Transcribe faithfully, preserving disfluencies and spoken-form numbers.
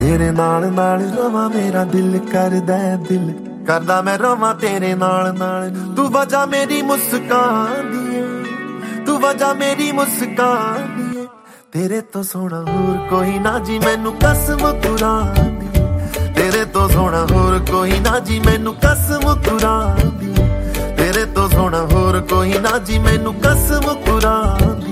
तेरे नाल नाल रवां मेरा दिल करदा दिल करदा मैं रवां तेरे नाल नाल तू वजह मेरी मुस्कान दी तू वजह मेरी मुस्कान दी तेरे तो सोना होर कोई ना जी मैनू कसम कुरान दी तेरे तो सोना होर कोई ना जी मैनू कसम कुरान दी तेरे तो सोना होर कोई ना जी मैनू कसम कुरान दी